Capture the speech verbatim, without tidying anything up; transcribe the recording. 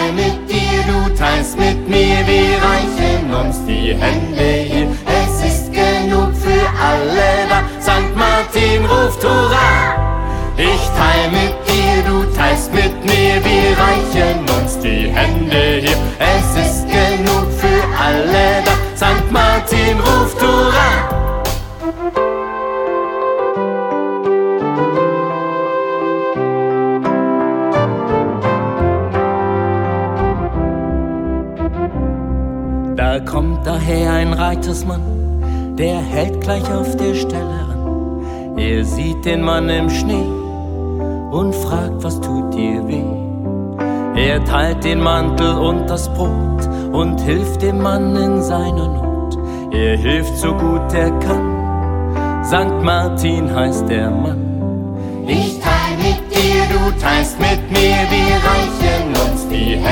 teil mit dir, du teilst mit mir, wir reichen uns die Hände hier. Es ist genug für alle da, Sankt Martin ruft Hurra! Ich teil mit dir, du teilst mit mir, wir reichen uns die Hände hier. Es ist genug für alle da, Sankt Martin ruft Hurra! Da kommt daher ein Reitersmann, der hält gleich auf der Stelle an. Er sieht den Mann im Schnee und fragt, was tut dir weh? Er teilt den Mantel und das Brot und hilft dem Mann in seiner Not. Er hilft so gut er kann, Sankt Martin heißt der Mann. Ich teil mit dir, du teilst mit mir, wir reichen uns die Hände.